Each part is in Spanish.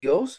Dios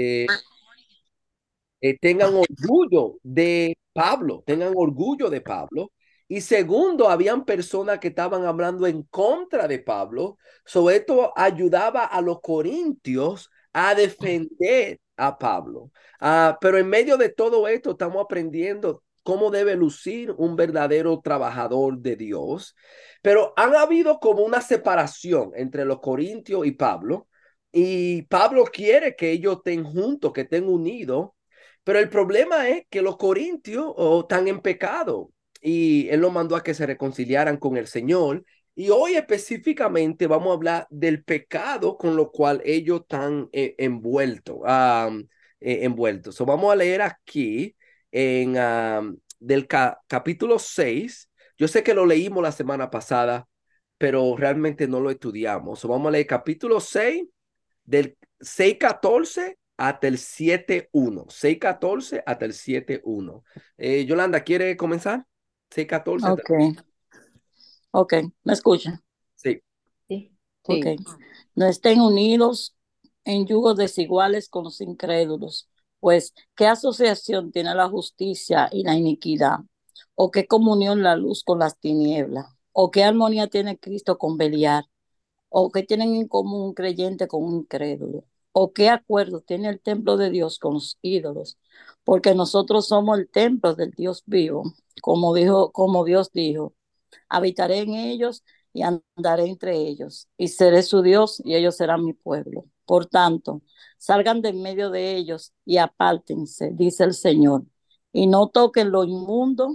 tengan orgullo de Pablo, tengan orgullo de Pablo. Y segundo, habían personas que estaban hablando en contra de Pablo. Sobre esto ayudaba a los corintios a defender a Pablo. Pero en medio de todo esto estamos aprendiendo cómo debe lucir un verdadero trabajador de Dios. Pero han habido como una separación entre los corintios y Pablo. Y Pablo quiere que ellos estén juntos, que estén unidos, pero el problema es que los corintios están en pecado y él los mandó a que se reconciliaran con el Señor. Y hoy específicamente vamos a hablar del pecado con lo cual ellos están envueltos. So, vamos a leer aquí en del capítulo 6. Yo sé que lo leímos la semana pasada, pero realmente no lo estudiamos. So, vamos a leer capítulo 6 del 6:14 hasta el 7:1. 6:14 hasta el 7:1. Yolanda, ¿quiere comenzar? 6:14 hasta... Ok, ok, ¿me escucha? Sí. Sí, Ok. sí. No estén unidos en yugos desiguales con los incrédulos, pues ¿qué asociación tiene la justicia y la iniquidad? ¿O qué comunión la luz con las tinieblas? ¿O qué armonía tiene Cristo con Beliar? ¿O qué tienen en común un creyente con un incrédulo? ¿O qué acuerdo tiene el templo de Dios con los ídolos? Porque nosotros somos el templo del Dios vivo, como Dios dijo. Habitaré en ellos y andaré entre ellos, y seré su Dios y ellos serán mi pueblo. Por tanto, salgan de en medio de ellos y apártense, dice el Señor, y no toquen lo inmundo,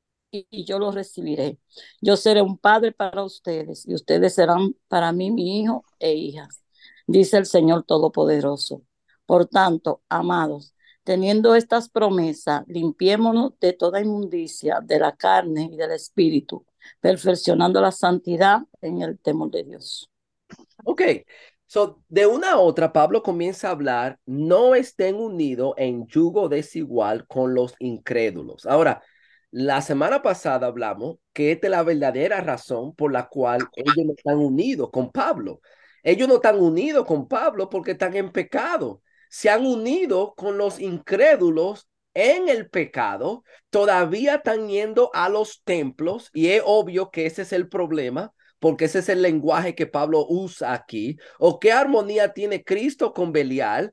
y yo los recibiré. Yo seré un padre para ustedes, y ustedes serán para mí mi hijo e hijas, dice el Señor Todopoderoso. Por tanto, amados, teniendo estas promesas, limpiémonos de toda inmundicia de la carne y del espíritu, perfeccionando la santidad en el temor de Dios. Ok. So, de una a otra, Pablo comienza a hablar, no estén unidos en yugo desigual con los incrédulos. Ahora, la semana pasada hablamos que esta es la verdadera razón por la cual ellos no están unidos con Pablo. Ellos no están unidos con Pablo porque están en pecado. Se han unido con los incrédulos en el pecado. Todavía están yendo a los templos y es obvio que ese es el problema porque ese es el lenguaje que Pablo usa aquí, o qué armonía tiene Cristo con Belial,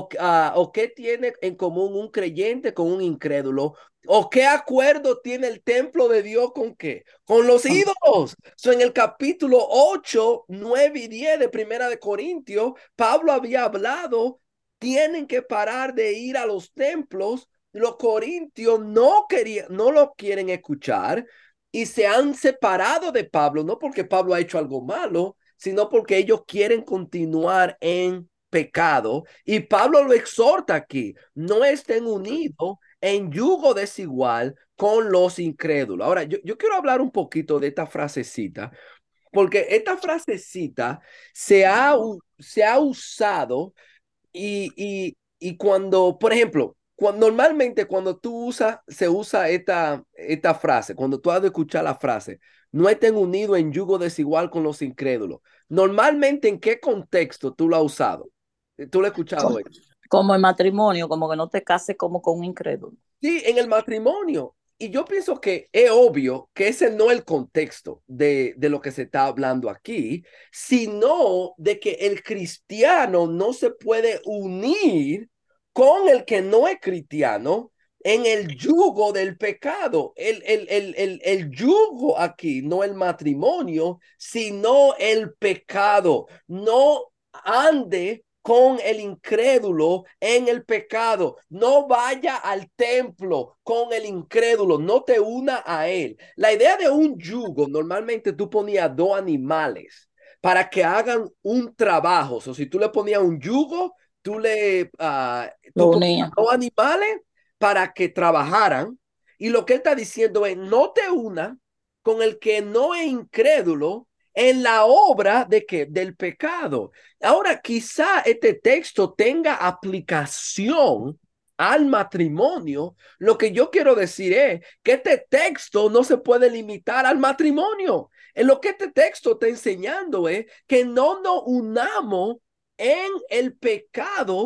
o qué tiene en común un creyente con un incrédulo, o qué acuerdo tiene el templo de Dios con qué, con los ídolos. So, en el capítulo 8, 9 y 10 de Primera de Corintios, Pablo había hablado, tienen que parar de ir a los templos. Los corintios no lo quieren escuchar y se han separado de Pablo, no porque Pablo ha hecho algo malo, sino porque ellos quieren continuar en pecado. Y Pablo lo exhorta aquí, no estén unidos en yugo desigual con los incrédulos. Ahora, yo quiero hablar un poquito de esta frasecita, porque esta frasecita se ha usado y cuando, por ejemplo, normalmente cuando se usa esta frase, cuando tú has de escuchar la frase, no estén unidos en yugo desigual con los incrédulos. Normalmente, ¿en qué contexto tú lo has usado? ¿Tú lo has escuchado? Como, como el matrimonio, como que no te cases como con un incrédulo. Sí, en el matrimonio. Y yo pienso que es obvio que ese no es el contexto de lo que se está hablando aquí, sino de que el cristiano no se puede unir con el que no es cristiano en el yugo del pecado. El yugo aquí, no el matrimonio, sino el pecado. No ande con el incrédulo en el pecado. No vaya al templo con el incrédulo, no te una a él. La idea de un yugo, normalmente tú ponías dos animales para que hagan un trabajo. O sea, si tú le ponías un yugo, Lo tú ponías unía. dos animales para que trabajaran. Y lo que él está diciendo es, no te una con el que no es incrédulo en la obra de que del pecado. Ahora, quizá este texto tenga aplicación al matrimonio. Lo que yo quiero decir es que este texto no se puede limitar al matrimonio. En lo que este texto está enseñando es que no nos unamos en el pecado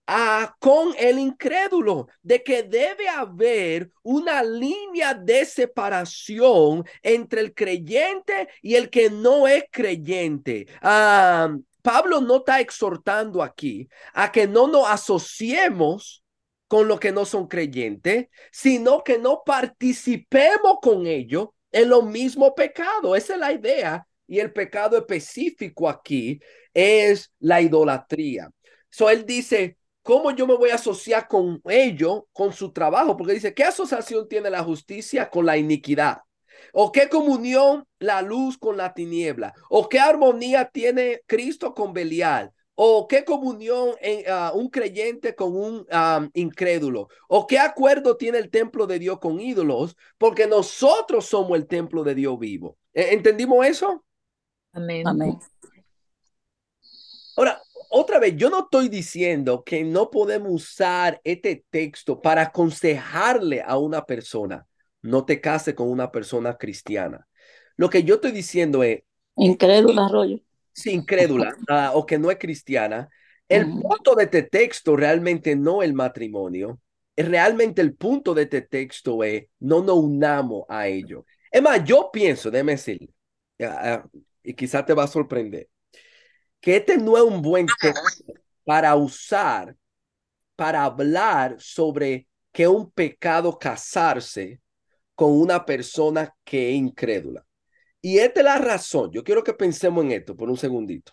con el incrédulo, de que debe haber una línea de separación entre el creyente y el que no es creyente. Pablo no está exhortando aquí a que no nos asociemos con los que no son creyentes, sino que no participemos con ellos en lo mismo pecado. Esa es la idea. Y el pecado específico aquí es la idolatría. So él dice, ¿cómo yo me voy a asociar con ellos, con su trabajo? Porque dice, ¿qué asociación tiene la justicia con la iniquidad? ¿O qué comunión la luz con la tiniebla? ¿O qué armonía tiene Cristo con Belial? ¿O qué comunión un creyente con un incrédulo? ¿O qué acuerdo tiene el templo de Dios con ídolos? Porque nosotros somos el templo de Dios vivo. ¿Entendimos eso? Amén. Amén. Ahora, otra vez, yo no estoy diciendo que no podemos usar este texto para aconsejarle a una persona, no te cases con una persona cristiana. Lo que yo estoy diciendo es, Incrédula, Arroyo. si incrédula o que no es cristiana, el Ujú. punto de este texto realmente no es el matrimonio. Realmente el punto de este texto es no nos unamos a ello. Es más, yo pienso, déjame decir, y quizás te va a sorprender, que este no es un buen texto para usar, para hablar sobre que es un pecado casarse con una persona que es incrédula. Y esta es la razón. Yo quiero que pensemos en esto por un segundito.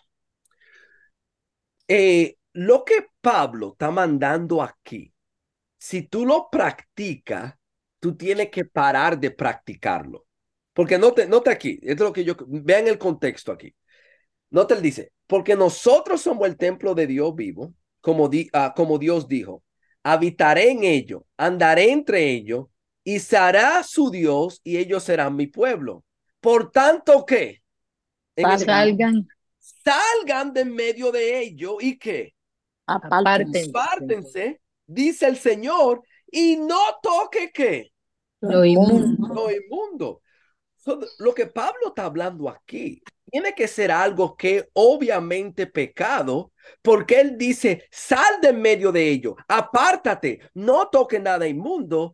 Lo que Pablo está mandando aquí, si tú lo practicas, tú tienes que parar de practicarlo. Porque note aquí, esto es lo que vean el contexto aquí. Nota él dice, porque nosotros somos el templo de Dios vivo, como Dios dijo, habitaré en ellos, andaré entre ellos, y será su Dios, y ellos serán mi pueblo. Por tanto, ¿qué? En ese, Salgan, Salgan, salgan de en medio de ellos, ¿y qué? apártense. apártense. Apártense, dice el Señor, y no toque, ¿qué? Lo Lo inmundo. inmundo. Lo inmundo. Lo que Pablo está hablando aquí tiene que ser algo que obviamente pecado, porque él dice, sal de en medio de ello, apártate, no toque nada inmundo.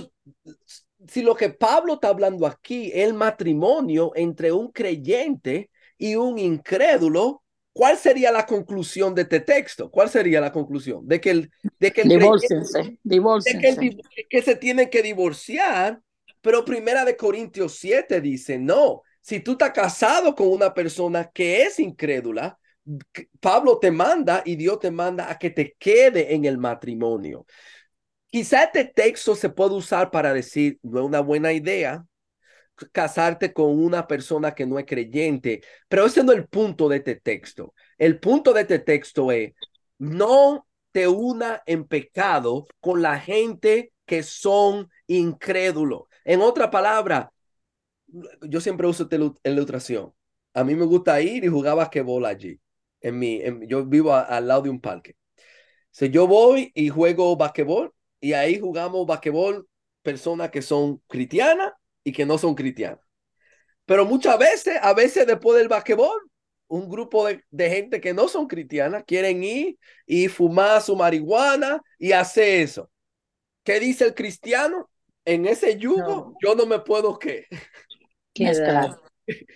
Si lo que Pablo está hablando aquí es el matrimonio entre un creyente y un incrédulo, ¿cuál sería la conclusión de este texto? ¿Cuál sería la conclusión? De que el creyente Divórciense, de que, divórciense. que se tienen que divorciar, pero Primera de Corintios 7 dice, no, si tú estás casado con una persona que es incrédula, Pablo te manda y Dios te manda a que te quede en el matrimonio. Quizá este texto se puede usar para decir, no es una buena idea casarte con una persona que no es creyente, pero ese no es el punto de este texto. El punto de este texto es, no te una en pecado con la gente que son incrédulos. En otra palabra, yo siempre uso esta ilustración. A mí me gusta ir y jugar basquetbol allí. Yo vivo al lado de un parque. Si yo voy y juego basquetbol y ahí jugamos basquetbol personas que son cristianas y que no son cristianas. Pero muchas veces, a veces después del basquetbol, un grupo de gente que no son cristianas quieren ir y fumar su marihuana y hacer eso. ¿Qué dice el cristiano? En ese yugo No, yo no me puedo ¿qué? quedar. Mezclar.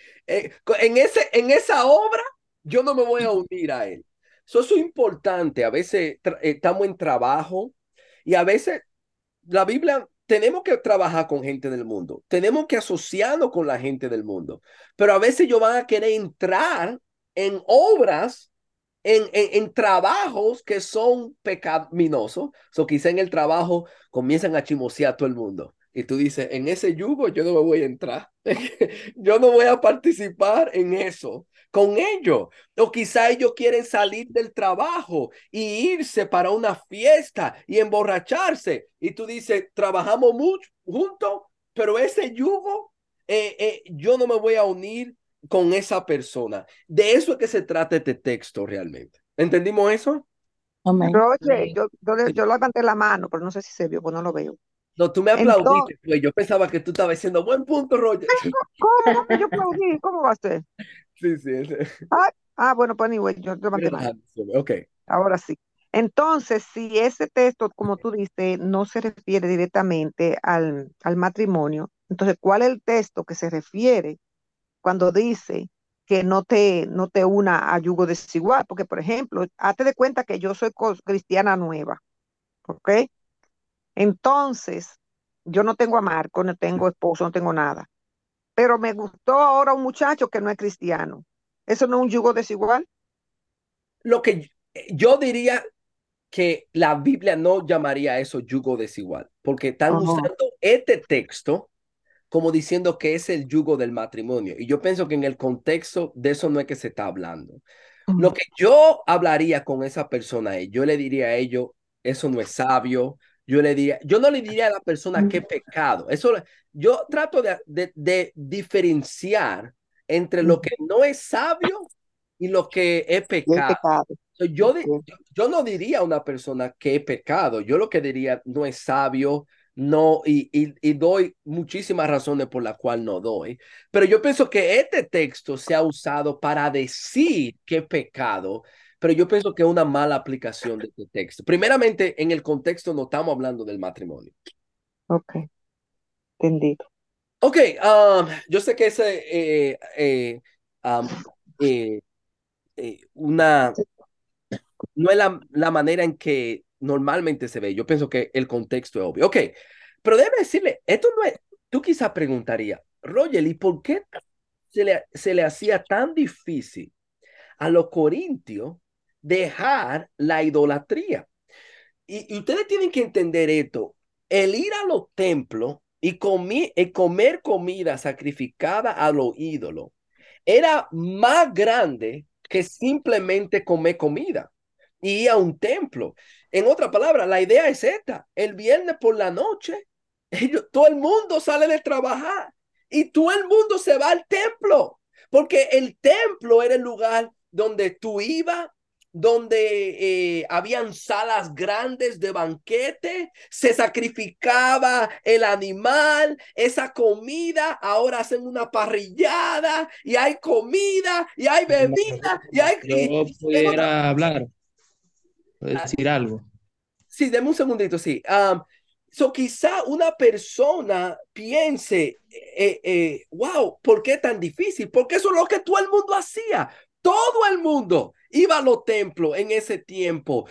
En esa obra yo no me voy a unir a él. Eso es importante. A veces estamos en trabajo y a veces la Biblia, tenemos que trabajar con gente del mundo, tenemos que asociarnos con la gente del mundo, pero a veces ellos van a querer entrar en obras, en trabajos que son pecaminosos. So, quizá en el trabajo comienzan a chismosear a todo el mundo. Y tú dices, en ese yugo yo no me voy a entrar. Yo no voy a participar en eso con ellos. O quizá ellos quieren salir del trabajo y irse para una fiesta y emborracharse. Y tú dices, trabajamos mucho juntos, pero ese yugo, yo no me voy a unir con esa persona. De eso es que se trata este texto realmente. ¿Entendimos eso? Amén. Roger, Amén. yo levanté la mano, pero no sé si se vio, pues no lo veo. No, tú me Entonces, aplaudiste, pues. Yo pensaba que tú estabas diciendo, buen punto, Roger. ¿cómo que yo aplaudí? ¿Cómo va a ser? Sí, sí, ese. Bueno, pues anyway, yo levanté mano. Ok. Ahora sí. Entonces, si ese texto, como tú dices, no se refiere directamente al matrimonio, entonces, ¿cuál es el texto que se refiere cuando dice que no te una a yugo desigual? Porque, por ejemplo, hazte de cuenta que yo soy cristiana nueva, ¿ok? Entonces, yo no tengo a Marco, no tengo esposo, no tengo nada, pero me gustó ahora un muchacho que no es cristiano. ¿Eso no es un yugo desigual? Lo que yo diría que la Biblia no llamaría eso yugo desigual, porque están Oh, usando este texto como diciendo que es el yugo del matrimonio. Y yo pienso que en el contexto de eso no es que se está hablando. Lo mm, que yo hablaría con esa persona es, yo le diría a ellos, eso no es sabio. Yo no le diría a la persona qué pecado. Yo trato de diferenciar entre lo que mm, no es sabio y lo que es y el pecado. pecado. So, Yo, di- Ok, yo no diría a una persona que es pecado. Yo lo que diría no es sabio, no, y doy muchísimas razones por las cuales no doy. Pero yo pienso que este texto se ha usado para decir que es pecado, pero yo pienso que es una mala aplicación de este texto. Primeramente, en el contexto no estamos hablando del matrimonio. ok, entendido. Ok, yo sé que um, eh, una no es la manera en que normalmente se ve. Yo pienso que el contexto es obvio. Ok, pero déjeme decirle, esto no es, tú quizás preguntaría, Roger, ¿y por qué se le hacía tan difícil a los corintios dejar la idolatría? Y ustedes tienen que entender esto. El ir a los templos y comer comida sacrificada a los ídolos era más grande que simplemente comer comida y ir a un templo. En otra palabra, la idea es esta. El viernes por la noche, todo el mundo sale de trabajar y todo el mundo se va al templo, porque el templo era el lugar donde tú ibas, donde habían salas grandes de banquete, se sacrificaba el animal, esa comida, ahora hacen una parrillada y hay comida y hay bebida y hay... Yo en otra, pudiera hablar, decir algo. sí, deme un segundito, sí. Quizá una persona piense, wow, ¿por qué tan difícil? Porque eso es lo que todo el mundo hacía. Todo el mundo iba a los templos en ese tiempo.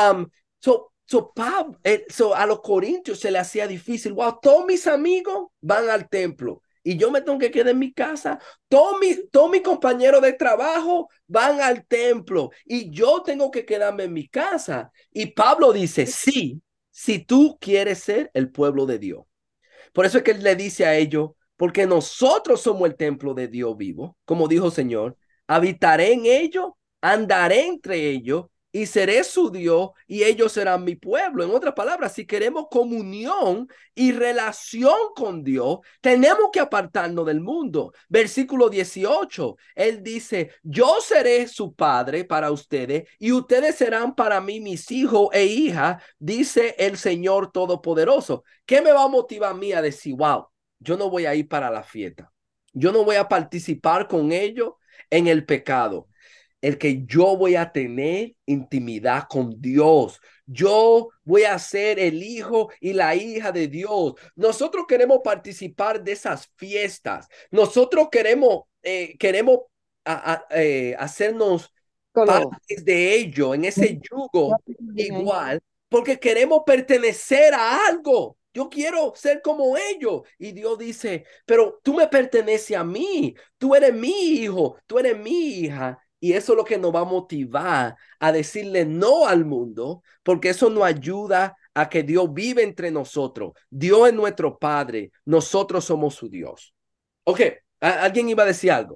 A los corintios se le hacía difícil. Wow, todos mis amigos van al templo y yo me tengo que quedar en mi casa. Todos mis compañeros de trabajo van al templo y yo tengo que quedarme en mi casa. Y Pablo dice, sí, si tú quieres ser el pueblo de Dios. Por eso es que él le dice a ellos, porque nosotros somos el templo de Dios vivo, como dijo el Señor, habitaré en ellos, andaré entre ellos y seré su Dios y ellos serán mi pueblo. En otras palabras, si queremos comunión y relación con Dios, tenemos que apartarnos del mundo. Versículo 18, él dice, yo seré su padre para ustedes y ustedes serán para mí mis hijos e hijas, dice el Señor Todopoderoso. ¿Qué me va a motivar a mí a decir, wow, yo no voy a ir para la fiesta? Yo no voy a participar con ellos en el pecado. El que yo voy a tener intimidad con Dios. Yo voy a ser el hijo y la hija de Dios. Nosotros queremos participar de esas fiestas. Nosotros queremos hacernos Solo, partes de ello, en ese ya yugo te entendí ahí. igual, porque queremos pertenecer a algo. Yo quiero ser como ellos. Y Dios dice, pero tú me perteneces a mí, tú eres mi hijo, tú eres mi hija. Y eso es lo que nos va a motivar a decirle no al mundo, porque eso nos ayuda a que Dios vive entre nosotros. Dios es nuestro Padre, nosotros somos su Dios. Ok, ¿alguien iba a decir algo?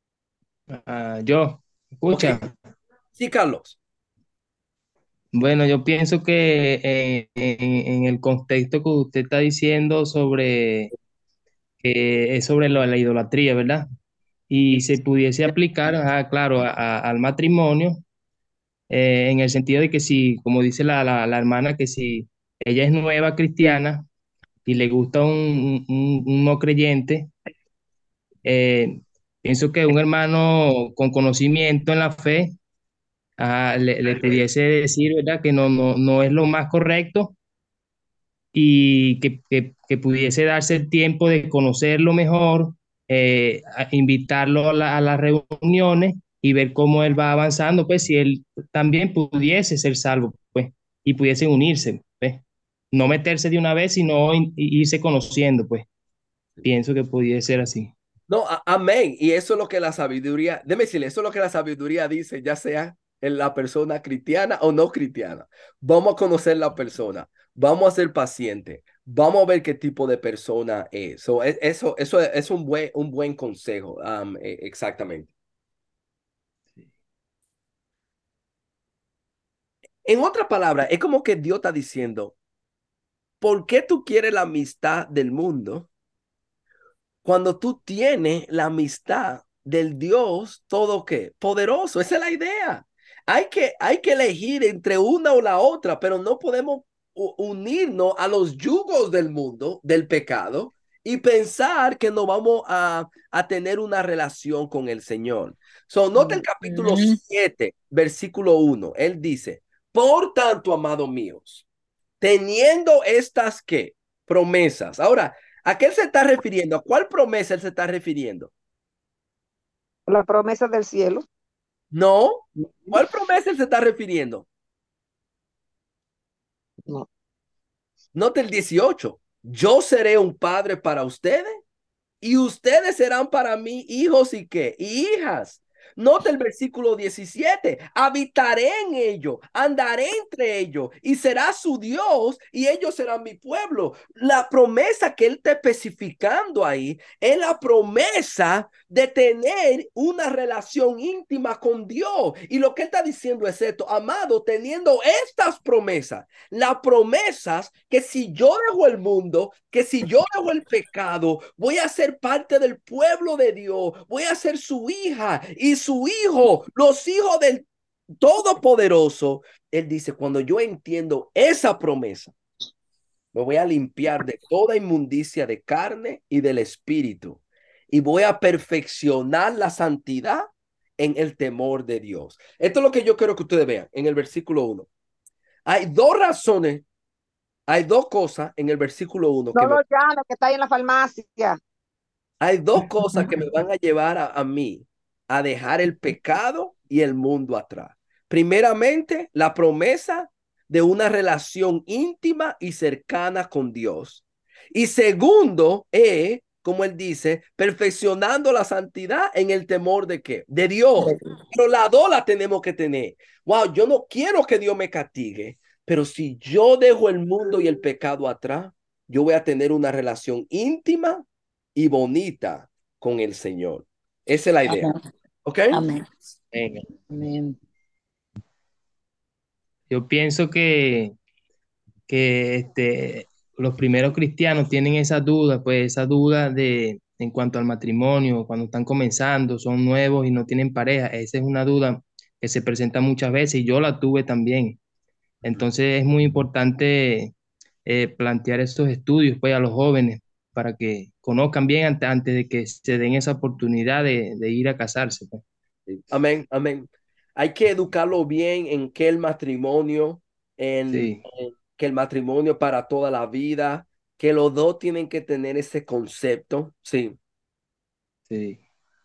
Yo, Ok, escucha, sí, Carlos. bueno, yo pienso que en el contexto que usted está diciendo sobre, es sobre la idolatría, ¿verdad? Y se pudiese aplicar, claro, al matrimonio, en el sentido de que si, como dice la hermana, que si ella es nueva cristiana y le gusta un no creyente, eh, pienso que un hermano con conocimiento en la fe le pudiese decir, ¿verdad? Que no es lo más correcto y que pudiese darse el tiempo de conocerlo mejor, invitarlo a las reuniones y ver cómo él va avanzando, pues si él también pudiese ser salvo, pues, y pudiese unirse, pues, no meterse de una vez, sino irse conociendo, pues, pienso que pudiese ser así. No, amén. Y eso es lo que la sabiduría, déjeme decirle, eso es lo que la sabiduría dice, ya sea en la persona cristiana o no cristiana. Vamos a conocer la persona, vamos a ser pacientes, vamos a ver qué tipo de persona es. Eso es un buen consejo, exactamente. En otra palabra, es como que Dios está diciendo, ¿por qué tú quieres la amistad del mundo cuando tú tienes la amistad del Dios todo qué poderoso? Esa es la idea. Hay que elegir entre una o la otra, pero no podemos unirnos a los yugos del mundo, del pecado, y pensar que no vamos a tener una relación con el Señor. Nota el capítulo Ujú. 7, versículo 1. Él dice, por tanto, amados míos, teniendo estas ¿qué? Promesas. Ahora, ¿a qué él se está refiriendo? ¿A cuál promesa él se está refiriendo? La promesa del cielo. No. ¿Cuál promesa él se está refiriendo? No. Nota el 18. Yo seré un padre para ustedes y ustedes serán para mí hijos y qué, y hijas. Nota el versículo 17. Habitaré en ellos, andaré entre ellos y será su Dios y ellos serán mi pueblo. La promesa que él está especificando ahí es la promesa de tener una relación íntima con Dios. Y lo que él está diciendo es esto, amado, teniendo estas promesas, las promesas que si yo dejo el mundo, que si yo dejo el pecado, voy a ser parte del pueblo de Dios, voy a ser su hija y su hijo, los hijos del Todopoderoso. Él dice, cuando yo entiendo esa promesa, me voy a limpiar de toda inmundicia de carne y del espíritu y voy a perfeccionar la santidad en el temor de Dios. Esto es lo que yo quiero que ustedes vean en el versículo 1. Hay dos razones, hay dos cosas en el versículo 1 No lo llame, que está ahí en la farmacia. hay dos cosas que me van a llevar a mí a dejar el pecado y el mundo atrás. Primeramente, la promesa de una relación íntima y cercana con Dios. Y segundo, como él dice, perfeccionando la santidad en el temor de qué? De Dios. Pero las dos la tenemos que tener. Wow, yo no quiero que Dios me castigue, pero si yo dejo el mundo y el pecado atrás, yo voy a tener una relación íntima y bonita con el Señor. Esa es la idea. Amén. ¿Ok? Amén. Venga. Amén. Yo pienso que los primeros cristianos tienen esa duda, pues esa duda de en cuanto al matrimonio, cuando están comenzando, son nuevos y no tienen pareja. Esa es una duda que se presenta muchas veces y yo la tuve también. Entonces es muy importante plantear estos estudios pues, a los jóvenes para que conozcan bien antes de que se den esa oportunidad de ir a casarse, pues. Amén, amén. Hay que educarlo bien en que el matrimonio, Sí, en que el matrimonio para toda la vida, que los dos tienen que tener ese concepto. Sí. sí,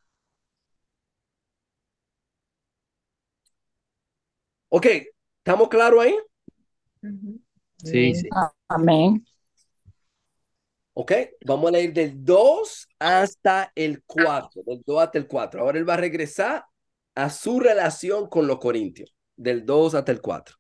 Ok, ¿estamos claros ahí? Ujú. sí, Amén. sí. Amén. Ok, vamos a leer del 2 hasta el 4, del 2 hasta el 4. Ahora él va a regresar a su relación con los corintios, del 2 hasta el 4.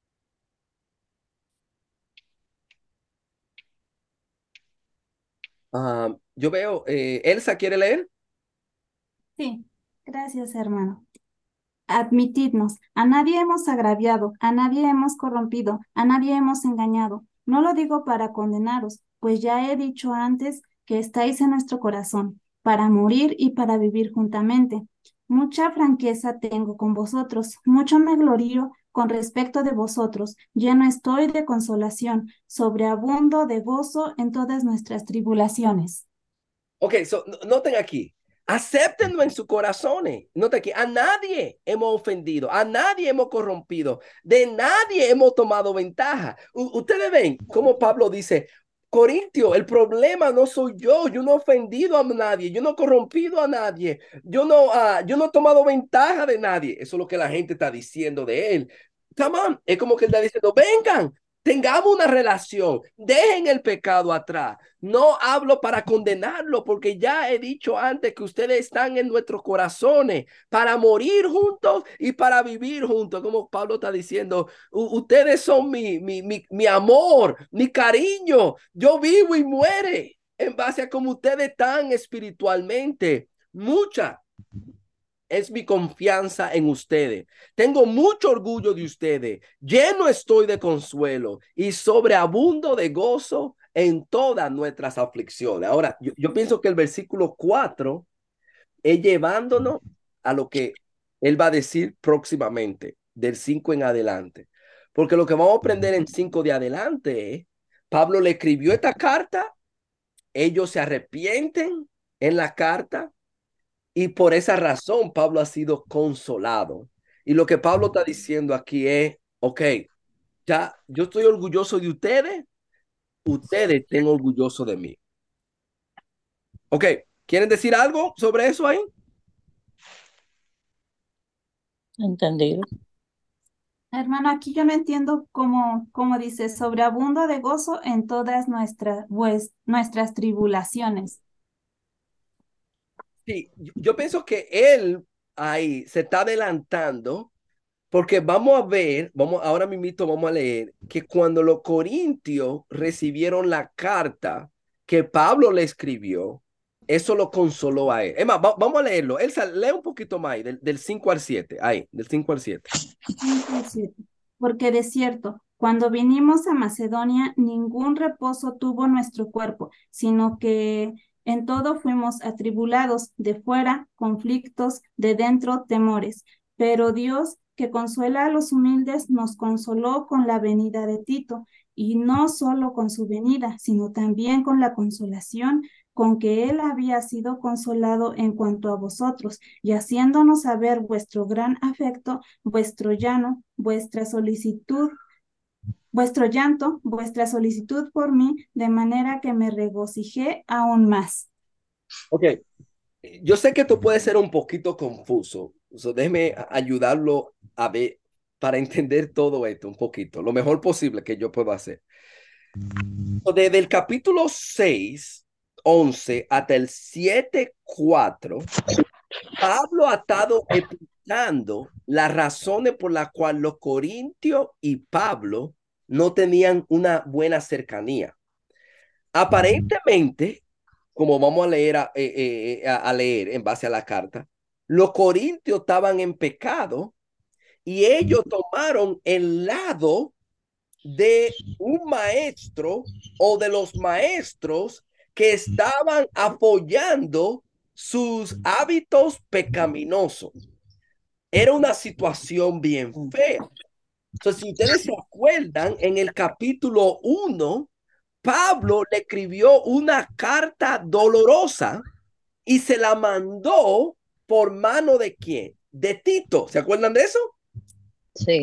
Yo veo, Elsa quiere leer. Sí, gracias, hermano. Admitidnos, a nadie hemos agraviado, a nadie hemos corrompido, a nadie hemos engañado. No lo digo para condenaros, pues ya he dicho antes que estáis en nuestro corazón, para morir y para vivir juntamente. Mucha franqueza tengo con vosotros, mucho me glorío con respecto de vosotros, lleno estoy de consolación, sobreabundo de gozo en todas nuestras tribulaciones. Ok, noten aquí. Acéptenlo en sus corazones. Nota aquí, a nadie hemos ofendido, a nadie hemos corrompido, de nadie hemos tomado ventaja. Ustedes ven cómo Pablo dice, Corintio, el problema no soy yo no he ofendido a nadie, yo no he corrompido a nadie, yo no he tomado ventaja de nadie. Eso es lo que la gente está diciendo de él. Come on. Es como que él está diciendo, vengan, tengamos una relación, dejen el pecado atrás. No hablo para condenarlo, porque ya he dicho antes que ustedes están en nuestros corazones para morir juntos y para vivir juntos. Como Pablo está diciendo, ustedes son mi amor, mi cariño. Yo vivo y muere en base a cómo ustedes están espiritualmente. Mucha es mi confianza en ustedes. Tengo mucho orgullo de ustedes. Lleno estoy de consuelo y sobreabundo de gozo en todas nuestras aflicciones. Ahora, yo pienso que el versículo 4 es llevándonos a lo que él va a decir próximamente, del 5 en adelante. Porque lo que vamos a aprender en 5 de adelante es, Pablo le escribió esta carta, ellos se arrepienten en la carta, y por esa razón Pablo ha sido consolado. Y lo que Pablo está diciendo aquí es, ok, ya yo estoy orgulloso de ustedes, ustedes estén orgullosos de mí. Ok, ¿quieren decir algo sobre eso ahí? Entendido. Hermano, aquí yo no entiendo cómo dice, sobreabundo de gozo en todas nuestras tribulaciones. Sí, yo pienso que él ahí se está adelantando porque vamos a ver, ahora mismo vamos a leer que cuando los corintios recibieron la carta que Pablo le escribió, eso lo consoló a él. Es más, vamos a leerlo. Lee un poquito más ahí, del 5 al 7, ahí, del 5 al 7. 5:7. Porque de cierto, cuando vinimos a Macedonia, ningún reposo tuvo nuestro cuerpo, sino que en todo fuimos atribulados, de fuera, conflictos, de dentro, temores. Pero Dios, que consuela a los humildes, nos consoló con la venida de Tito, y no solo con su venida, sino también con la consolación con que él había sido consolado en cuanto a vosotros, y haciéndonos saber vuestro gran afecto, vuestro llanto, vuestra solicitud por mí, de manera que me regocijé aún más. Ok, yo sé que esto puede ser un poquito confuso, déjeme ayudarlo a ver para entender todo esto un poquito, lo mejor posible que yo puedo hacer. Desde el capítulo 6, 11 hasta el 7, 4, Pablo ha estado explicando las razones por las cuales los corintios y Pablo no tenían una buena cercanía. Aparentemente, como vamos a leer a leer en base a la carta, los corintios estaban en pecado y ellos tomaron el lado de un maestro o de los maestros que estaban apoyando sus hábitos pecaminosos. Era una situación bien fea. Entonces, si ustedes se acuerdan, en el capítulo 1, Pablo le escribió una carta dolorosa y se la mandó por mano de quién? De Tito. ¿Se acuerdan de eso? Sí.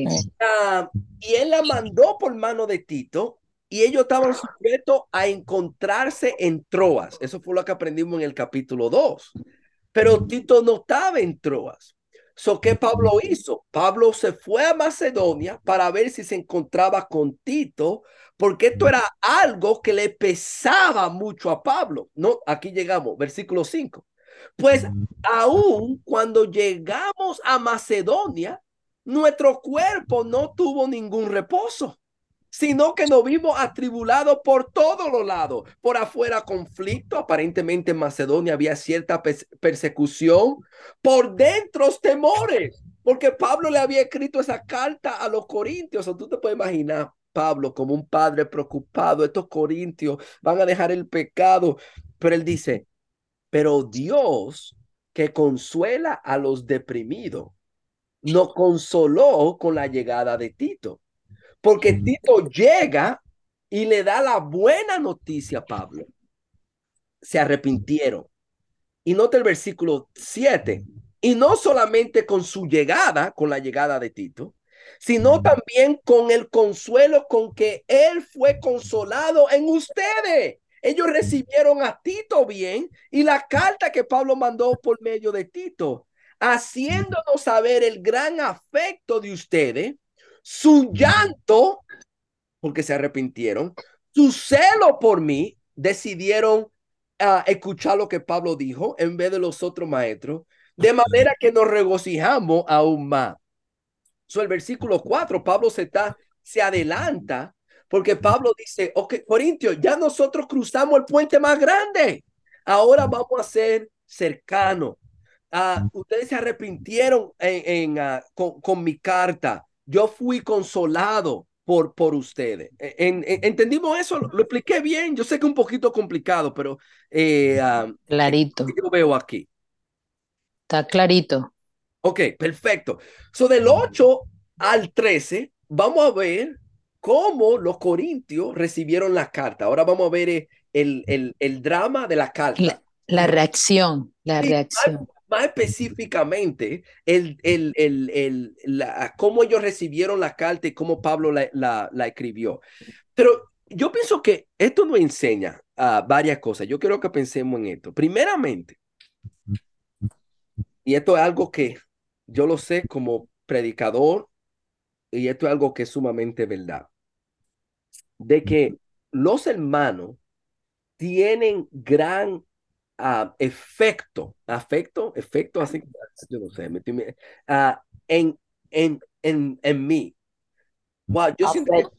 Y él la mandó por mano de Tito y ellos estaban sujetos a encontrarse en Troas. Eso fue lo que aprendimos en el capítulo 2. Pero Tito no estaba en Troas. ¿Qué Pablo hizo? Pablo se fue a Macedonia para ver si se encontraba con Tito, porque esto era algo que le pesaba mucho a Pablo. No, aquí llegamos, versículo 5. Pues aún cuando llegamos a Macedonia, nuestro cuerpo no tuvo ningún reposo, sino que nos vimos atribulados por todos los lados. Por afuera conflicto, aparentemente en Macedonia había cierta persecución, por dentro temores, porque Pablo le había escrito esa carta a los corintios. O tú te puedes imaginar Pablo como un padre preocupado, estos corintios van a dejar el pecado, pero él dice, pero Dios que consuela a los deprimidos, nos consoló con la llegada de Tito. Porque Tito llega y le da la buena noticia a Pablo. Se arrepintieron Y nota el versículo 7. Y no solamente con su llegada, con la llegada de Tito, sino también con el consuelo con que él fue consolado en ustedes. Ellos recibieron a Tito bien y la carta que Pablo mandó por medio de Tito, haciéndonos saber el gran afecto de ustedes, su llanto, porque se arrepintieron, su celo por mí, decidieron escuchar lo que Pablo dijo en vez de los otros maestros, de manera que nos regocijamos aún más. El versículo 4, Pablo se adelanta porque Pablo dice, ok, Corintios, ya nosotros cruzamos el puente más grande, ahora vamos a ser cercanos. Ustedes se arrepintieron con mi carta, yo fui consolado por ustedes. ¿Entendimos eso? Lo expliqué bien, yo sé que es un poquito complicado, pero Clarito, yo veo aquí. está clarito. Ok, perfecto. Del 8 al 13, vamos a ver cómo los corintios recibieron la carta. Ahora vamos a ver el drama de la carta. La reacción, Y más específicamente, cómo ellos recibieron la carta y cómo Pablo la escribió. Pero yo pienso que esto nos enseña varias cosas. Yo quiero que pensemos en esto. Primeramente, y esto es algo que yo lo sé como predicador, y esto es algo que es sumamente verdad, de que los hermanos tienen gran efecto, así, yo no sé, en, en mí. Wow, yo siento que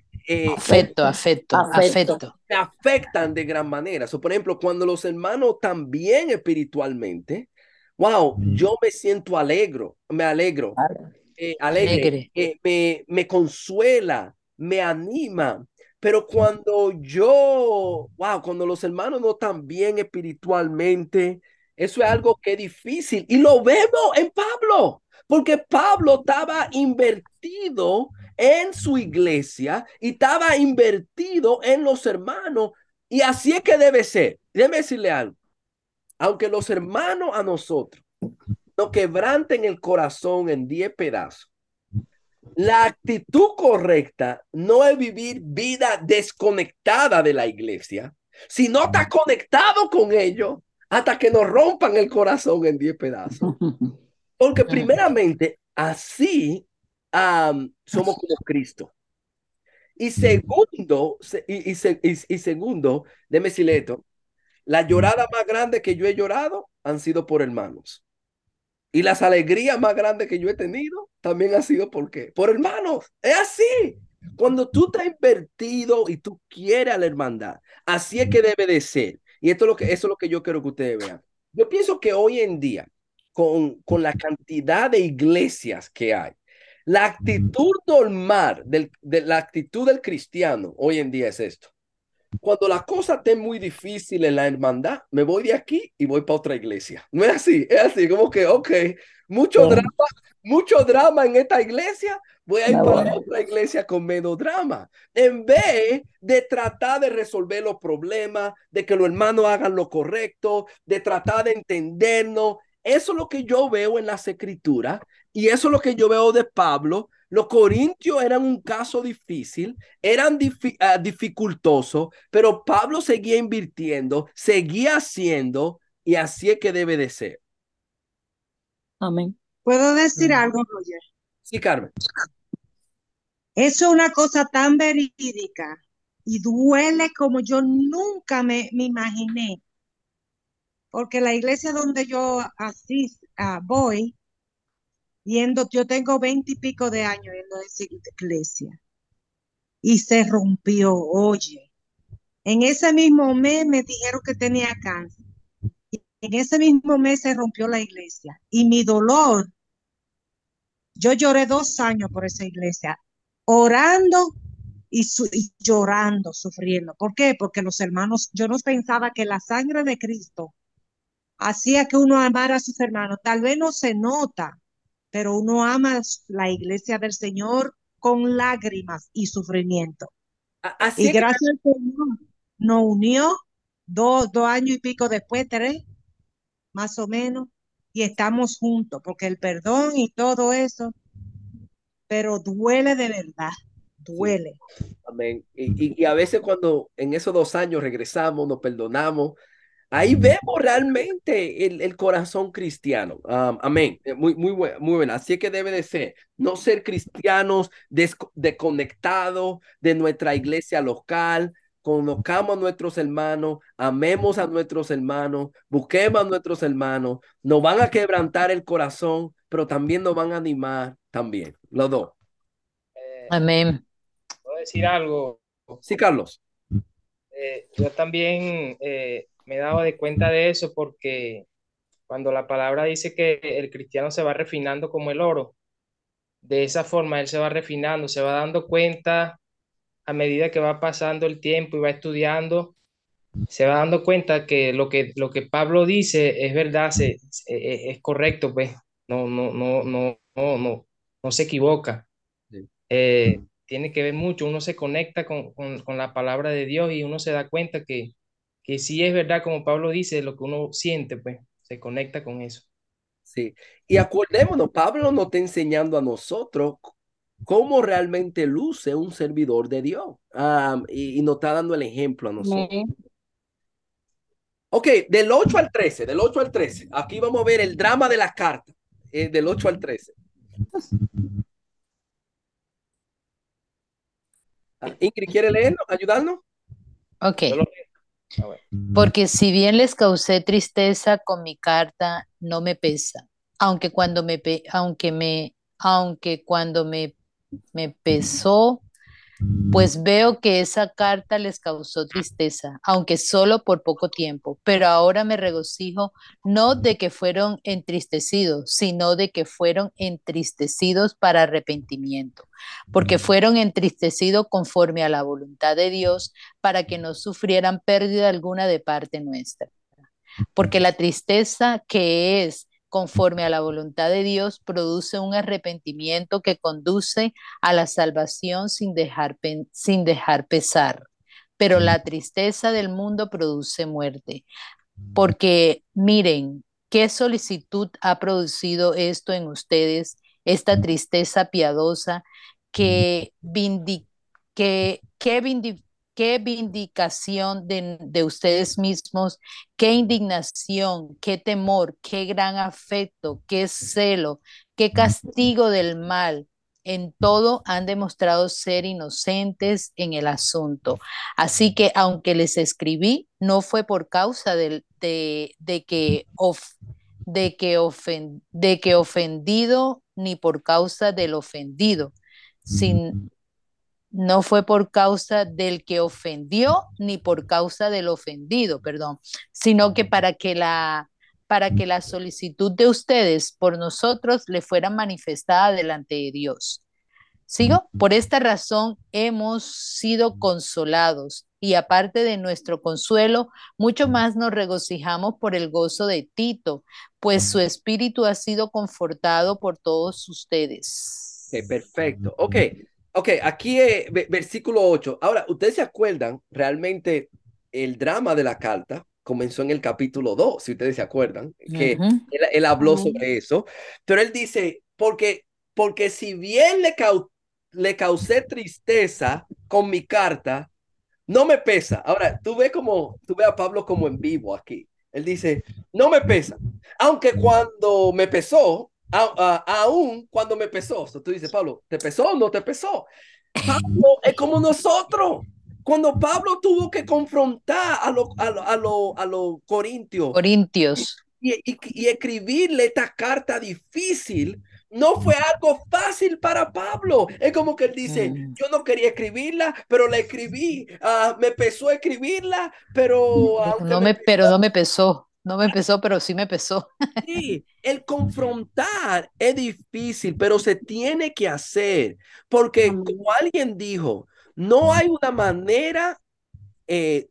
afecto. me afectan de gran manera. Por ejemplo, cuando los hermanos también espiritualmente, wow, yo me siento me alegro, alegre, Alegre. me consuela, me anima. Pero cuando los hermanos no están bien espiritualmente, eso es algo que es difícil. Y lo vemos en Pablo, porque Pablo estaba invertido en su iglesia y estaba invertido en los hermanos. Y así es que debe ser. Déjeme decirle algo. Aunque los hermanos a nosotros nos quebranten el corazón en 10 pedazos, la actitud correcta no es vivir vida desconectada de la iglesia, sino estar conectado con ellos hasta que nos rompan el corazón en 10 pedazos. Porque primeramente, así somos como Cristo. Y segundo, segundo, déjeme decirle esto, la llorada más grande que yo he llorado han sido por hermanos. Y las alegrías más grandes que yo he tenido también ha sido por hermanos. Es así. Cuando tú estás invertido y tú quieres a la hermandad, así es que debe de ser. Y eso es lo que yo quiero que ustedes vean. Yo pienso que hoy en día, con la cantidad de iglesias que hay, la actitud normal, la actitud del cristiano hoy en día es esto. Cuando la cosa esté muy difícil en la hermandad, me voy de aquí y voy para otra iglesia. No es así, como que, ok, mucho drama, mucho drama en esta iglesia, voy a ir para otra iglesia con menos drama. En vez de tratar de resolver los problemas, de que los hermanos hagan lo correcto, de tratar de entendernos. Eso es lo que yo veo en las escrituras y eso es lo que yo veo de Pablo. Los corintios eran un caso difícil, eran dificultosos, pero Pablo seguía invirtiendo, seguía haciendo, y así es que debe de ser. Amén. ¿Puedo decir algo, Roger? Sí, Carmen. Eso es una cosa tan verídica y duele como yo nunca me imaginé. Porque la iglesia donde yo voy, yo tengo 20 y pico de años yendo a esa iglesia. Y se rompió, oye. En ese mismo mes me dijeron que tenía cáncer. En ese mismo mes se rompió la iglesia. Y mi dolor, yo lloré 2 años por esa iglesia, orando y llorando, sufriendo. ¿Por qué? Porque los hermanos, yo no pensaba que la sangre de Cristo hacía que uno amara a sus hermanos. Tal vez no se nota, pero uno ama la iglesia del Señor con lágrimas y sufrimiento. Así Y es que gracias al Señor nos unió 2 años y pico después, 3. más o menos, y estamos juntos, porque el perdón y todo eso, pero duele de verdad, Sí, duele. amén. Y a veces cuando en esos 2 años regresamos, nos perdonamos, ahí vemos realmente el corazón cristiano. Amén. Muy, muy, muy bueno. Así es que debe de ser. No ser cristianos desconectados de nuestra iglesia local. Conozcamos a nuestros hermanos, amemos a nuestros hermanos, busquemos a nuestros hermanos. Nos van a quebrantar el corazón, pero también nos van a animar también. Los dos. Amén. ¿Puedo decir algo? Sí, Carlos. Yo también me he dado de cuenta de eso porque cuando la palabra dice que el cristiano se va refinando como el oro, de esa forma él se va refinando, se va dando cuenta a medida que va pasando el tiempo y va estudiando, se va dando cuenta que lo que Pablo dice es verdad, es correcto, pues no se equivoca. Sí. Tiene que ver mucho, uno se conecta con la palabra de Dios y uno se da cuenta que sí es verdad, como Pablo dice, lo que uno siente, pues se conecta con eso. Sí, y acordémonos, Pablo nos está enseñando a nosotros cómo realmente luce un servidor de Dios. Y nos está dando el ejemplo a nosotros. Amén. Ok, del 8 al 13. Aquí vamos a ver el drama de la carta, del 8 al 13. Ingrid, ¿quiere leernos, ayudarnos? Ok. Yo lo leo. Ah, bueno. Porque si bien les causé tristeza con mi carta, no me pesa, aunque cuando me pesó, pues veo que esa carta les causó tristeza, aunque solo por poco tiempo, pero ahora me regocijo no de que fueron entristecidos, sino de que fueron entristecidos para arrepentimiento, porque fueron entristecidos conforme a la voluntad de Dios para que no sufrieran pérdida alguna de parte nuestra, porque la tristeza que es conforme a la voluntad de Dios produce un arrepentimiento que conduce a la salvación sin dejar pesar. Pero la tristeza del mundo produce muerte. Porque miren, ¿qué solicitud ha producido esto en ustedes, esta tristeza piadosa que, vindi que qué vindicación de ustedes mismos, qué indignación, qué temor, qué gran afecto, qué celo, qué castigo del mal? En todo han demostrado ser inocentes en el asunto. Así que aunque les escribí, no fue por causa de que ofendido, ni por causa del ofendido, sin, no fue por causa del que ofendió, ni por causa del ofendido, perdón, sino que para que la solicitud de ustedes por nosotros le fuera manifestada delante de Dios. ¿Sigo? Por esta razón hemos sido consolados y aparte de nuestro consuelo, mucho más nos regocijamos por el gozo de Tito, pues su espíritu ha sido confortado por todos ustedes. Ok, perfecto. Ok, aquí versículo 8. Ahora, ¿ustedes se acuerdan realmente el drama de la carta? Comenzó en el capítulo 2, si ustedes se acuerdan, que Ujú. él habló Amén. sobre eso, pero él dice, porque si bien le causé tristeza con mi carta, no me pesa. Ahora, tú ves a Pablo como en vivo aquí. Él dice, no me pesa. Aunque cuando me pesó, aún cuando me pesó. So, tú dices, Pablo, ¿te pesó o no te pesó? Pablo es como nosotros. Cuando Pablo tuvo que confrontar a los corintios Corintios. y escribirle esta carta difícil, no fue algo fácil para Pablo. Es como que él dice, Mm. yo no quería escribirla, pero la escribí. Me pesó escribirla, pero aunque me Pero pesó, no me pesó, pero sí me pesó. sí, el confrontar es difícil, pero se tiene que hacer, porque como Amén. alguien dijo, no hay una manera eh,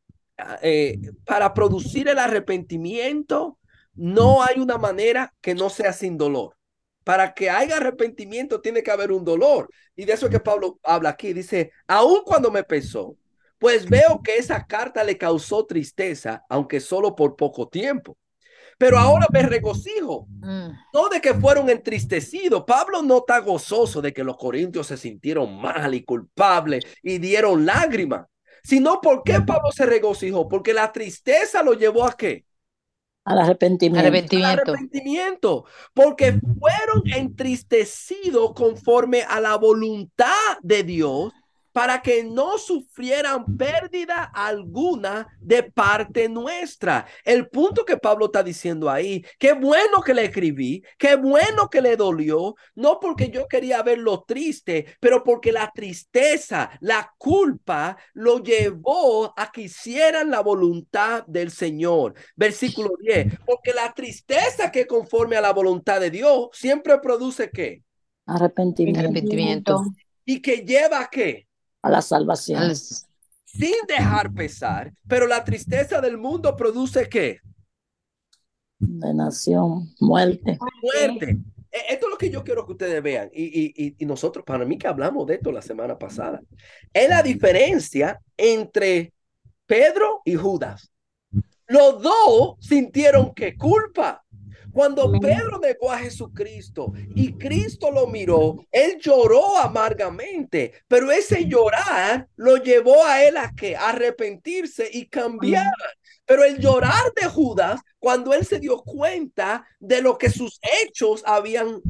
para producir el arrepentimiento, no hay una manera que no sea sin dolor. Para que haya arrepentimiento tiene que haber un dolor. Y de eso es que Pablo habla aquí. Dice, aun cuando me pesó, pues veo que esa carta le causó tristeza, aunque solo por poco tiempo. pero ahora me regocijo. Mm. No de que fueron entristecidos. Pablo no está gozoso de que los corintios se sintieron mal y culpables y dieron lágrimas, sino ¿por qué Pablo se regocijó? Porque la tristeza lo llevó ¿a qué? Al arrepentimiento. Al Arrepentimiento. arrepentimiento, porque fueron entristecidos conforme a la voluntad de Dios para que no sufrieran pérdida alguna de parte nuestra. El punto que Pablo está diciendo ahí, qué bueno que le escribí, qué bueno que le dolió, no porque yo quería verlo triste, pero porque la tristeza, la culpa lo llevó a que hicieran la voluntad del Señor. Versículo 10, porque la tristeza que conforme a la voluntad de Dios siempre produce ¿qué? Arrepentimiento. Y que lleva ¿a qué? A la salvación. Sin dejar pesar, pero la tristeza del mundo produce ¿qué? Condenación, muerte. Muerte. Esto es lo que yo quiero que ustedes vean. Y nosotros, para mí que hablamos de esto la semana pasada, es la diferencia entre Pedro y Judas. Los dos sintieron que culpa. Cuando Pedro negó a Jesucristo y Cristo lo miró, él lloró amargamente, pero ese llorar lo llevó a él a que arrepentirse y cambiar. Pero el llorar de Judas, cuando él se dio cuenta de lo que sus hechos habían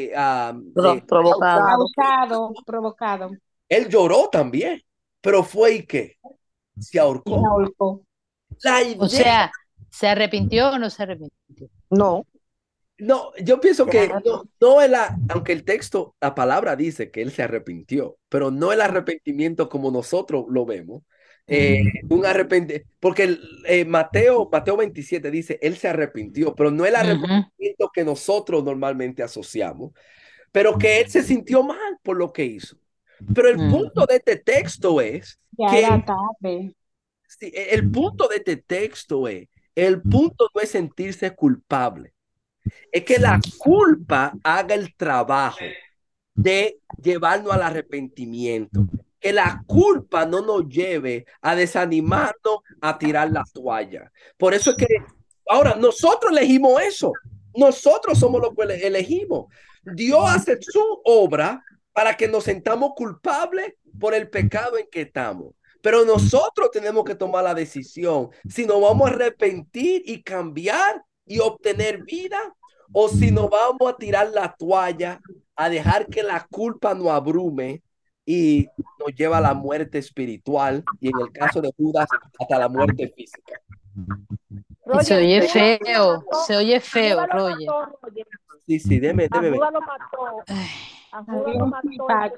Provocado. él lloró también, pero fue y que se ahorcó. La idea, O sea, ¿se arrepintió o no se arrepintió? No, no, yo pienso que no es aunque el texto, la palabra dice que él se arrepintió, pero no el arrepentimiento como nosotros lo vemos. Un arrepentimiento, porque Mateo 27 dice, él se arrepintió, pero no el arrepentimiento que nosotros normalmente asociamos, pero que él se sintió mal por lo que hizo. Pero el punto de este texto es que sí, el punto de este texto es, el punto no es sentirse culpable, es que la culpa haga el trabajo de llevarnos al arrepentimiento. Que la culpa no nos lleve a desanimarnos, a tirar la toalla. Por eso es que ahora nosotros elegimos eso. Nosotros somos los que elegimos. Dios hace su obra para que nos sentamos culpables por el pecado en que estamos. Pero nosotros tenemos que tomar la decisión si nos vamos a arrepentir y cambiar y obtener vida, o si nos vamos a tirar la toalla, a dejar que la culpa nos abrume y nos lleva a la muerte espiritual y en el caso de Judas hasta la muerte física. Se oye feo, Roger. Sí, deme. A Judas lo mató. A Judas lo mató.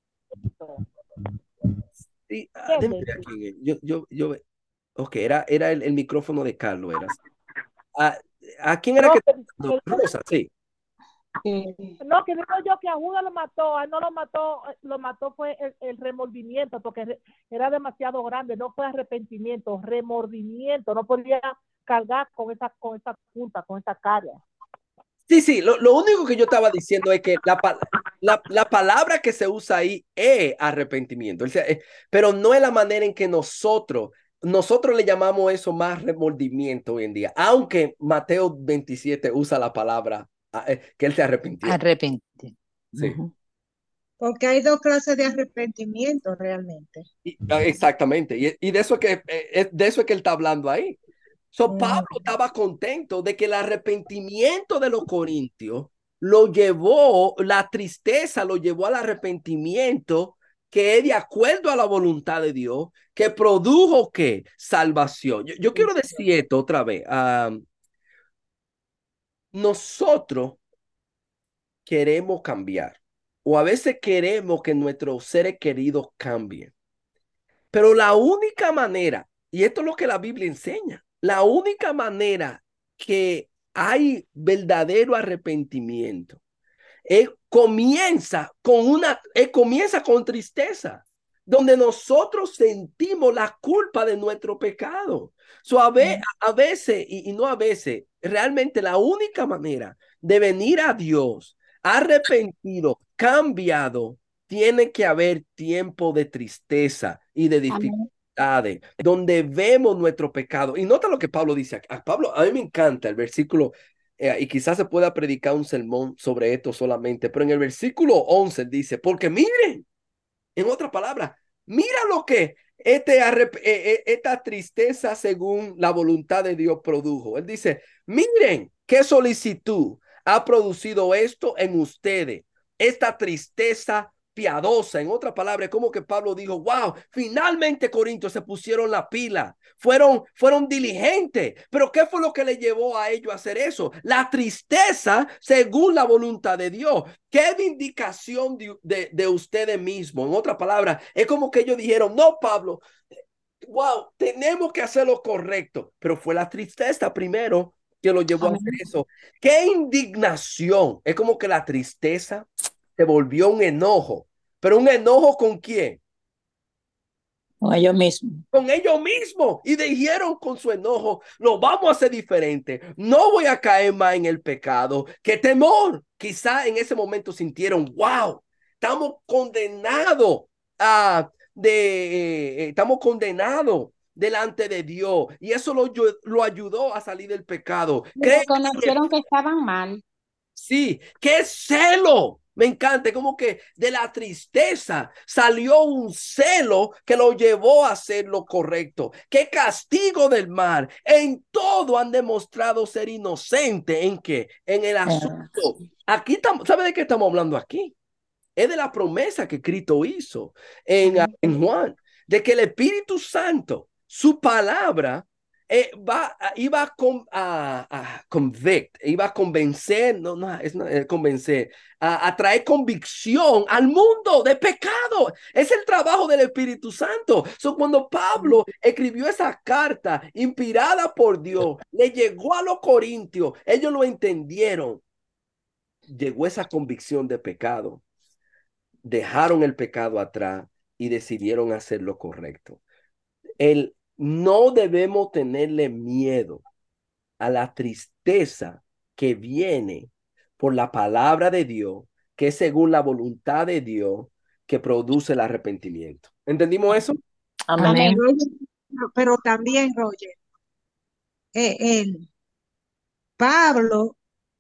Sí, deme aquí. Ok, era el micrófono de Carlos, era. ¿A quién era no, Rosa, sí. No, que digo yo que a Judas lo mató, a él no lo mató fue el remordimiento, porque era demasiado grande, no fue arrepentimiento, remordimiento, no podía cargar con esa culpa, con esa carga. Sí, lo único que yo estaba diciendo es que la palabra que se usa ahí es arrepentimiento, pero no es la manera en que nosotros le llamamos eso más remordimiento hoy en día, aunque Mateo 27 usa la palabra que él se arrepintió. Arrepente. Sí. Porque hay dos clases de arrepentimiento realmente. Exactamente, y de eso es que él está hablando ahí. Pablo estaba contento de que el arrepentimiento de los corintios la tristeza lo llevó al arrepentimiento que es de acuerdo a la voluntad de Dios, que produjo ¿qué? Salvación. Yo quiero decir esto otra vez. Nosotros queremos cambiar, o a veces queremos que nuestros seres queridos cambien, pero la única manera, y esto es lo que la Biblia enseña, la única manera que hay verdadero arrepentimiento comienza con tristeza, donde nosotros sentimos la culpa de nuestro pecado. A veces, y no a veces, realmente la única manera de venir a Dios arrepentido, cambiado, tiene que haber tiempo de tristeza y de dificultad. donde vemos nuestro pecado. Y nota lo que Pablo dice aquí. A Pablo, a mí me encanta el versículo, y quizás se pueda predicar un sermón sobre esto solamente, pero en el versículo 11 dice, porque miren, en otra palabra, mira lo que esta tristeza según la voluntad de Dios produjo. Él dice, miren qué solicitud ha producido esto en ustedes, esta tristeza piadosa. En otra palabra, es como que Pablo dijo, wow, finalmente Corintios se pusieron la pila, fueron diligentes. Pero ¿qué fue lo que le llevó a ellos a hacer eso? La tristeza según la voluntad de Dios. ¿Qué vindicación de ustedes mismos? En otra palabra, es como que ellos dijeron, no, Pablo, wow, tenemos que hacer lo correcto. Pero fue la tristeza primero que lo llevó a hacer Amén. eso. ¡Qué indignación! Es como que la tristeza se volvió un enojo. ¿Pero un enojo con quién? Con ellos mismos. Con ellos mismos, y dijeron con su enojo, lo vamos a hacer diferente, no voy a caer más en el pecado. ¡Qué temor! Quizá en ese momento sintieron, wow, estamos condenados estamos condenados delante de Dios, y eso lo ayudó a salir del pecado. ¿Creen que Reconocieron que estaban mal. sí, qué celo? Me encanta, como que de la tristeza salió un celo que lo llevó a hacer lo correcto. Qué castigo del mal. En todo han demostrado ser inocentes. ¿En qué? En el asunto. Aquí estamos, ¿sabe de qué estamos hablando aquí? Es de la promesa que Cristo hizo en Juan, de que el Espíritu Santo, su palabra, iba a convict, iba a convencer, convencer, a traer convicción al mundo de pecado. Es el trabajo del Espíritu Santo. Cuando Pablo escribió esa carta inspirada por Dios, le llegó a los corintios, ellos lo entendieron. Llegó esa convicción de pecado, dejaron el pecado atrás y decidieron hacer lo correcto. No debemos tenerle miedo a la tristeza que viene por la palabra de Dios, que es según la voluntad de Dios, que produce el arrepentimiento. ¿Entendimos eso? Amén. Roger, pero también, Roger, el Pablo,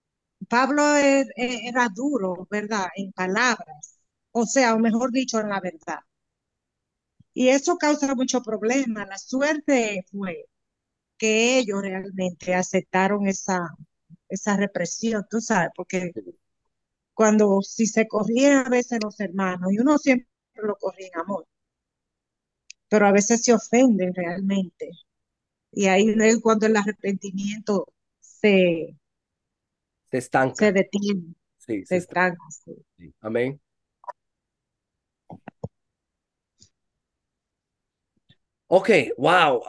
era duro, ¿verdad? En palabras, o sea, o mejor dicho, en la verdad. Y eso causa mucho problema. La suerte fue que ellos realmente aceptaron esa represión, tú sabes, porque cuando si se corrían a veces los hermanos, y uno siempre lo corría en amor, pero a veces se ofenden realmente. Y ahí es cuando el arrepentimiento se, Se estanca. se detiene, Sí, se se estanca. estanca. Sí. Sí. Amén. Ok, wow.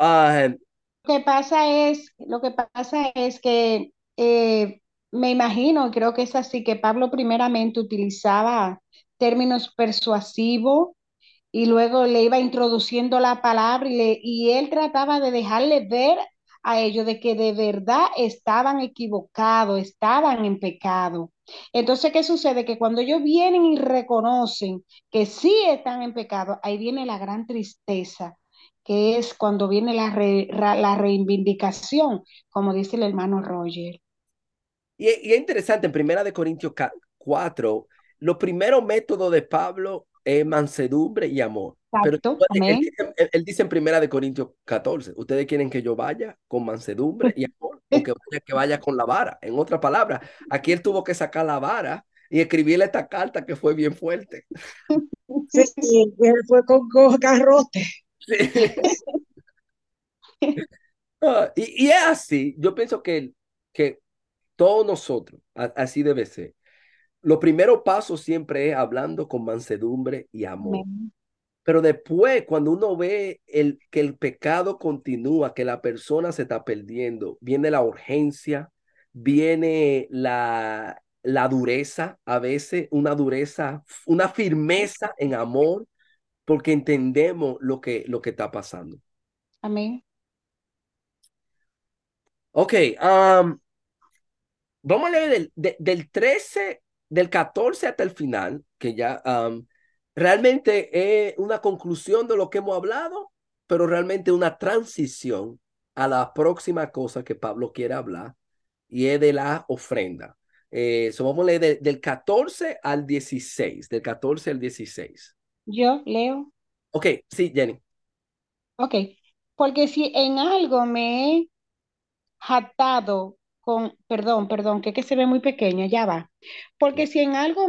Lo que pasa es que me imagino, creo que es así, que Pablo primeramente utilizaba términos persuasivos y luego le iba introduciendo la palabra y él trataba de dejarle ver a ellos de que de verdad estaban equivocados, estaban en pecado. Entonces, ¿qué sucede? Que cuando ellos vienen y reconocen que sí están en pecado, ahí viene la gran tristeza, que es cuando viene la reivindicación, como dice el hermano Roger. Y es interesante, en Primera de Corintios 4, los primeros métodos de Pablo es mansedumbre y amor. Pero Exacto, amén. él dice en Primera de Corintios 14, ¿ustedes quieren que yo vaya con mansedumbre y amor? O que vaya con la vara. En otra palabra, aquí él tuvo que sacar la vara y escribirle esta carta que fue bien fuerte. Sí, él fue con garrote. Sí. Y es así, yo pienso que todos nosotros, así debe ser. Los primeros pasos siempre es hablando con mansedumbre y amor. Amén. Pero después, cuando uno ve que el pecado continúa, que la persona se está perdiendo, viene la urgencia, viene la dureza, a veces una dureza, una firmeza en amor, porque entendemos lo que está pasando. Amén. Ok, vamos a leer del 13, del 14 hasta el final, que ya realmente es una conclusión de lo que hemos hablado, pero realmente una transición a la próxima cosa que Pablo quiere hablar, y es de la ofrenda. Vamos a leer del 14 al 16, del 14 al 16. Yo leo. Ok, sí, Jenny. Ok. Porque si en algo me he jactado perdón, que se ve muy pequeña, ya va. Porque si en algo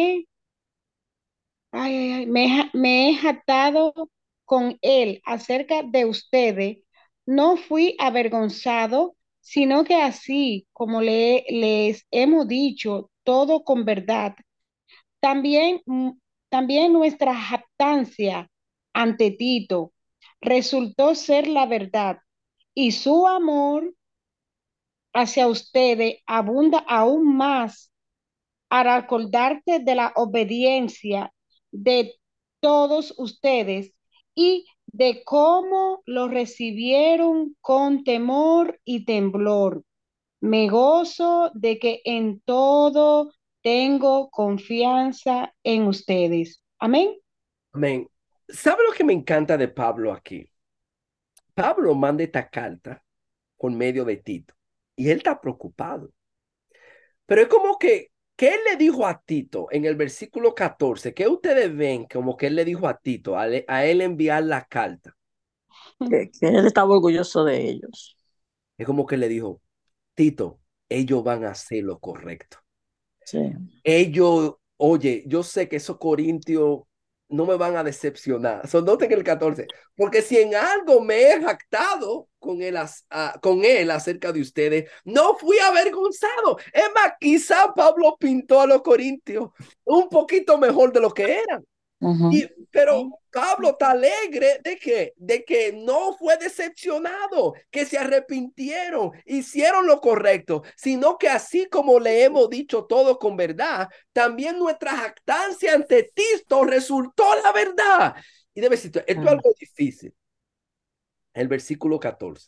me he jactado con él acerca de ustedes, no fui avergonzado, sino que así como les hemos dicho todo con verdad, también, también nuestra jactancia ante Tito resultó ser la verdad y su amor hacia ustedes abunda aún más al acordarte de la obediencia de todos ustedes y de cómo lo recibieron con temor y temblor. Me gozo de que en todo tengo confianza en ustedes. Amén. Amén. ¿Sabe lo que me encanta de Pablo aquí? Pablo manda esta carta por medio de Tito y él está preocupado. Pero es como que, ¿qué él le dijo a Tito en el versículo 14? ¿Qué ustedes ven como que él le dijo a Tito a él enviar la carta? Que él estaba orgulloso de ellos. Es como que le dijo, Tito, ellos van a hacer lo correcto. Sí. Ellos, oye, yo sé que esos corintios no me van a decepcionar. Noten el 14, porque si en algo me he jactado con él acerca de ustedes, no fui avergonzado. Es más, quizá Pablo pintó a los corintios un poquito mejor de lo que eran. Pero Pablo está alegre de que no fue decepcionado, que se arrepintieron, hicieron lo correcto, sino que así como le hemos dicho todo con verdad, también nuestra jactancia ante Cristo resultó la verdad. Y debe decir, esto es algo difícil, el versículo 14,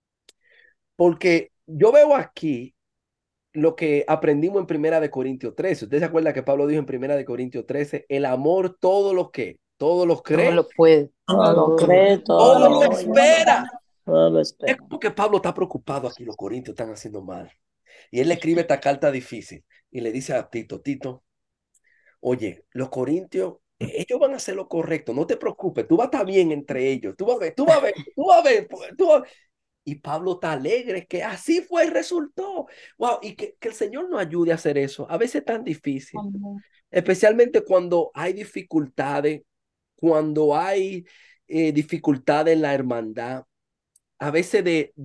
porque yo veo aquí lo que aprendimos en Primera de Corintios 13. ¿Usted se acuerda que Pablo dijo en Primera de Corintios 13, el amor todo lo que, todo lo Todo cree, lo puede. Todo lo cree, todo todo lo lo oye, espera? todo lo Es espera. porque Pablo está preocupado aquí, los corintios están haciendo mal. Y él le escribe esta carta difícil y le dice a Tito, Tito, oye, los corintios, ellos van a hacer lo correcto, no te preocupes, tú vas a estar bien entre ellos, tú vas a ver, tú vas a ver, tú vas a ver, tú vas a ver. Y Pablo está alegre que así fue el resultado. Wow, y que el Señor nos ayude a hacer eso. A veces es tan difícil, especialmente cuando hay dificultades, cuando hay dificultades en la hermandad, a veces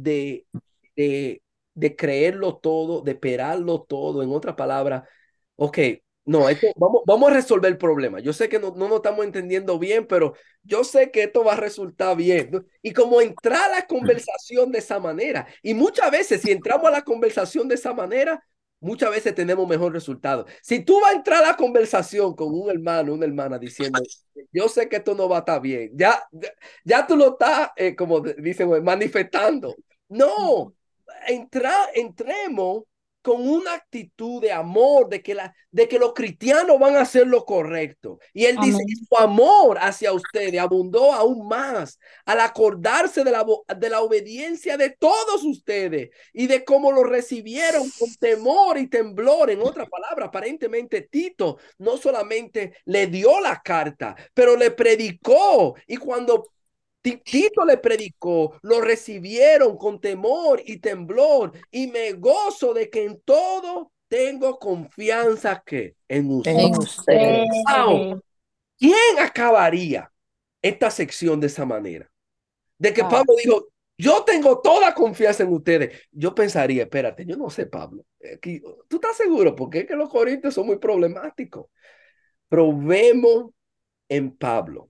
de, de creerlo todo, de esperarlo todo. En otra palabra, ok, no, vamos a resolver el problema. Yo sé que no nos estamos entendiendo bien, pero yo sé que esto va a resultar bien, ¿no? Y como entrar a la conversación de esa manera, y muchas veces si entramos a la conversación de esa manera, muchas veces tenemos mejor resultado. Si tú vas a entrar a la conversación con un hermano, una hermana diciendo, yo sé que esto no va a estar bien, ya tú lo estás, como dicen, manifestando. No, entremos con una actitud de amor, de que los cristianos van a hacer lo correcto. Y él dice, Amén. su amor hacia ustedes abundó aún más al acordarse de la obediencia de todos ustedes y de cómo lo recibieron con temor y temblor. En otra palabra, aparentemente Tito no solamente le dio la carta, pero le predicó. Y cuando Tito le predicó, lo recibieron con temor y temblor, y me gozo de que en todo tengo confianza que en En usted. ustedes. Wow. ¿Quién acabaría esta sección de esa manera? De que Pablo dijo, yo tengo toda confianza en ustedes. Yo pensaría, espérate, yo no sé, Pablo, ¿tú estás seguro? Porque es que los corintios son muy problemáticos. Pero vemos en Pablo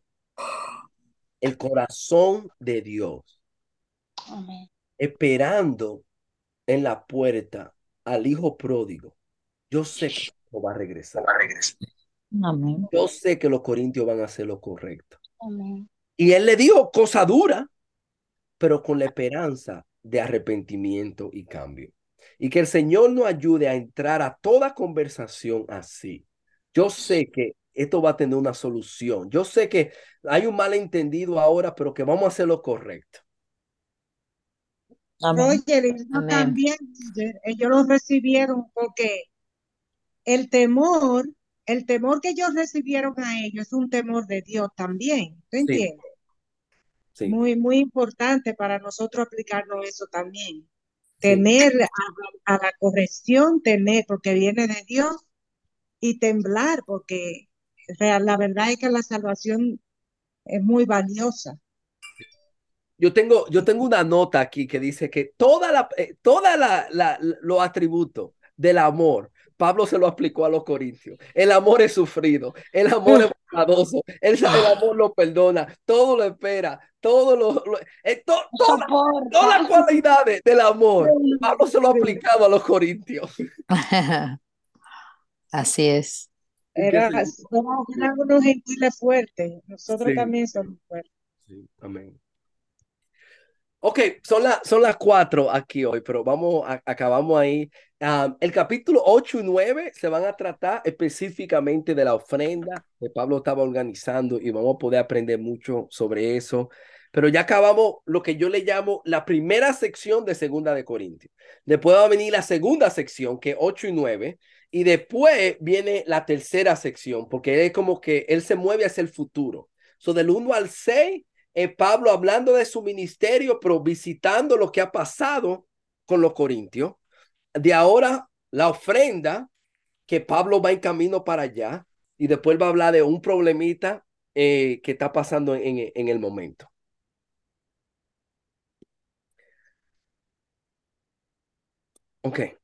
el corazón de Dios, Amén. esperando en la puerta al hijo pródigo. Yo sé que no va a regresar. Amén. Yo sé que los corintios van a hacer lo correcto. Amén. Y él le dijo cosa dura, pero con la esperanza de arrepentimiento y cambio. Y que el Señor nos ayude a entrar a toda conversación así. Yo sé que esto va a tener una solución. Yo sé que hay un malentendido ahora, pero que vamos a hacer lo correcto. Amén. Roger, ellos Amén. también, ellos lo recibieron porque el temor, el temor que ellos recibieron a ellos es un temor de Dios también, ¿tú Sí, entiendes? sí, Muy, muy importante para nosotros aplicarnos eso también. sí. Tener a la corrección, tener, porque viene de Dios, y temblar, porque la verdad es que la salvación es muy valiosa. Yo tengo una nota aquí que dice que toda los atributos del amor, Pablo se lo aplicó a los corintios. El amor es sufrido, el amor es bondadoso, el amor lo perdona, todo lo espera, todas las Soporta. cualidades del amor. Pablo se lo ha Sí, aplicado a los corintios. Así es. Y que se- eran unos gentiles fuertes, nosotros Sí, también somos fuertes. sí, amén. Ok, son las 4 aquí hoy, pero acabamos ahí. El capítulo 8 y 9 se van a tratar específicamente de la ofrenda que Pablo estaba organizando y vamos a poder aprender mucho sobre eso. Pero ya acabamos lo que yo le llamo la primera sección de Segunda de Corintios. Después va a venir la segunda sección, que es 8 y 9, y después viene la tercera sección, porque es como que él se mueve hacia el futuro. So, del 1 al 6 Pablo hablando de su ministerio, pero visitando lo que ha pasado con los corintios. De ahora, la ofrenda, que Pablo va en camino para allá, y después va a hablar de un problemita que está pasando en el momento. Ok.